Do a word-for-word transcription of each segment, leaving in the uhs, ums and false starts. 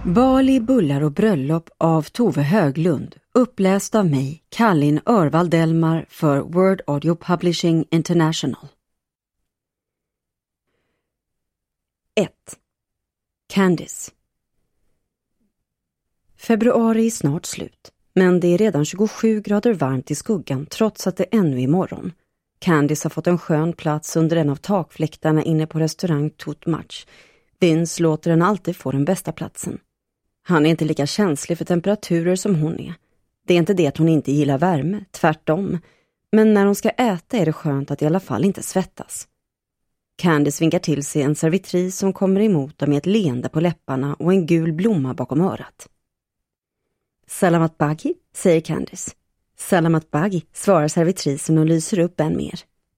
Bali, bullar och bröllop av Tove Höglund, uppläst av mig, Kallin Örvald Delmar för Word Audio Publishing International. ett. Candice. Februari är snart slut, men det är redan tjugosju grader varmt i skuggan trots att det ännu är morgon. Candice har fått en skön plats under en av takfläktarna inne på restaurang Tout Match. Vince låter den alltid få den bästa platsen. Han är inte lika känslig för temperaturer som hon är. Det är inte det att hon inte gillar värme, tvärtom. Men när hon ska äta är det skönt att i alla fall inte svettas. Candice vinkar till sig en servitris som kommer emot dem med ett leende på läpparna och en gul blomma bakom örat. Salamat Bagi, säger Candice. Salamat Bagi, svarar servitrisen och lyser upp än mer.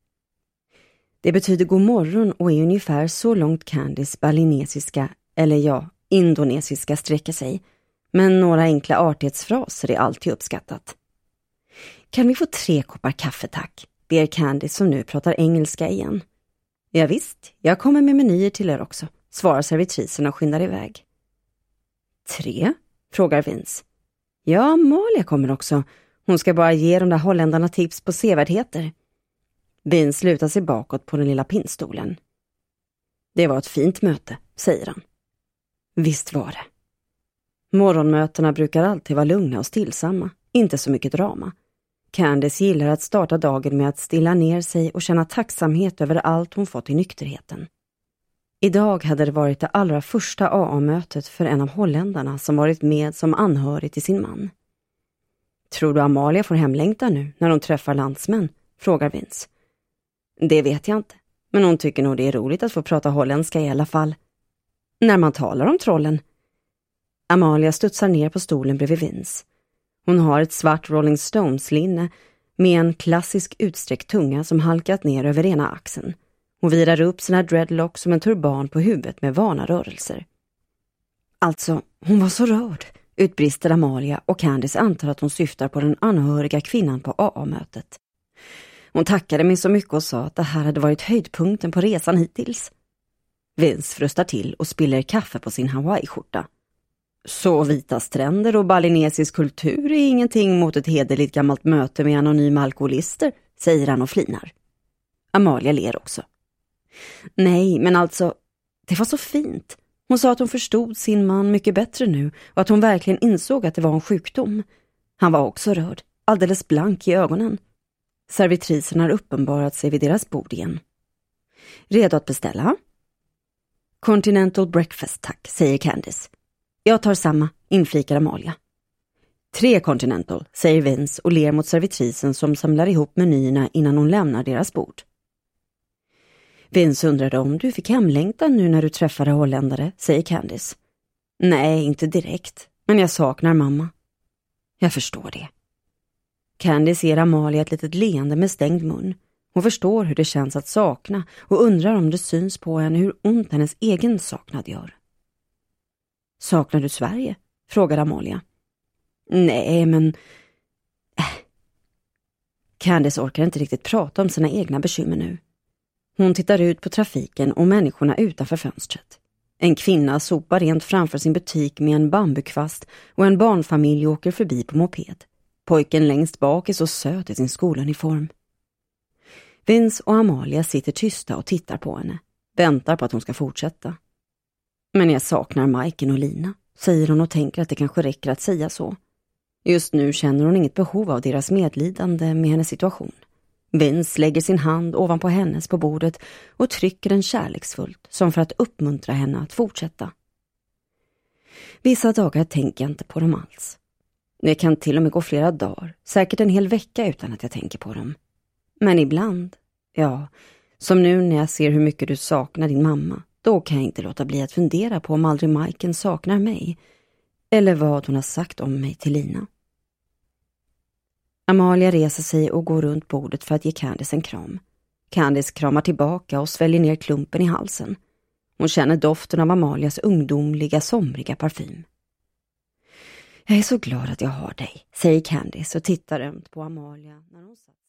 Det betyder god morgon och är ungefär så långt Candice balinesiska, eller ja, indonesiska sträcker sig. Men några enkla artighetsfraser är alltid uppskattat. Kan vi få tre koppar kaffe tack, ber Candice som nu pratar engelska igen. Ja visst, jag kommer med menyer till er också, svarar servitrisen och skyndar iväg. Tre? Frågar Vince. Ja, Amalia kommer också. Hon ska bara ge de där holländarna tips på sevärdheter. Vince lutar sig bakåt på den lilla pinnstolen. Det var ett fint möte, säger han. Visst var det. Morgonmötena brukar alltid vara lugna och stillsamma, inte så mycket drama. Candice gillar att starta dagen med att stilla ner sig och känna tacksamhet över allt hon fått i nykterheten. Idag hade det varit det allra första A A-mötet för en av holländarna som varit med som anhörig till sin man. Tror du Amalia får hemlängta nu när hon träffar landsmän? Frågar Vince. Det vet jag inte, men hon tycker nog det är roligt att få prata holländska i alla fall. När man talar om trollen. Amalia studsar ner på stolen bredvid Vince. Hon har ett svart Rolling Stones-linne med en klassisk utsträckt tunga som halkat ner över ena axeln. Hon virar upp sina dreadlocks som en turban på huvudet med vana rörelser. Alltså, hon var så rörd, utbrister Amalia och Candice antar att hon syftar på den anhöriga kvinnan på A A-mötet. Hon tackade mig så mycket och sa att det här hade varit höjdpunkten på resan hittills. Vince frustar till och spiller kaffe på sin Hawaii-skjorta. Så vita stränder och balinesisk kultur är ingenting mot ett hederligt gammalt möte med anonyma alkoholister, säger han och flinar. Amalia ler också. Nej, men alltså, det var så fint. Hon sa att hon förstod sin man mycket bättre nu och att hon verkligen insåg att det var en sjukdom. Han var också rörd, alldeles blank i ögonen. Servitrisen har uppenbarat sig vid deras bord igen. Redo att beställa? Continental breakfast, tack, säger Candice. Jag tar samma, inflikar Amalia. Tre Continental, säger Vince och ler mot servitrisen som samlar ihop menyerna innan hon lämnar deras bord. Vince undrade om du fick hemlängtan nu när du träffade holländare, säger Candice. Nej, inte direkt, men jag saknar mamma. Jag förstår det. Candice ger Amalia ett litet leende med stängd mun. Hon förstår hur det känns att sakna och undrar om det syns på henne hur ont hennes egen saknad gör. Saknar du Sverige? Frågar Amalia. Nej, men... Äh. Candice orkar inte riktigt prata om sina egna bekymmer nu. Hon tittar ut på trafiken och människorna utanför fönstret. En kvinna sopar rent framför sin butik med en bambukvast och en barnfamilj åker förbi på moped. Pojken längst bak är så söt i sin skoluniform. Vince och Amalia sitter tysta och tittar på henne. Väntar på att hon ska fortsätta. Men jag saknar Majken och Lina, säger hon och tänker att det kanske räcker att säga så. Just nu känner hon inget behov av deras medlidande med hennes situation. Vince lägger sin hand ovanpå hennes på bordet och trycker den kärleksfullt som för att uppmuntra henne att fortsätta. Vissa dagar tänker jag inte på dem alls. Det kan till och med gå flera dagar, säkert en hel vecka utan att jag tänker på dem. Men ibland, ja, som nu när jag ser hur mycket du saknar din mamma, då kan jag inte låta bli att fundera på om aldrig Majken saknar mig eller vad hon har sagt om mig till Lina. Amalia reser sig och går runt bordet för att ge Candice en kram. Candice kramar tillbaka och sväljer ner klumpen i halsen. Hon känner doften av Amalias ungdomliga, somriga parfym. Jag är så glad att jag har dig, säger Candice och tittar ömt på Amalia när hon satt.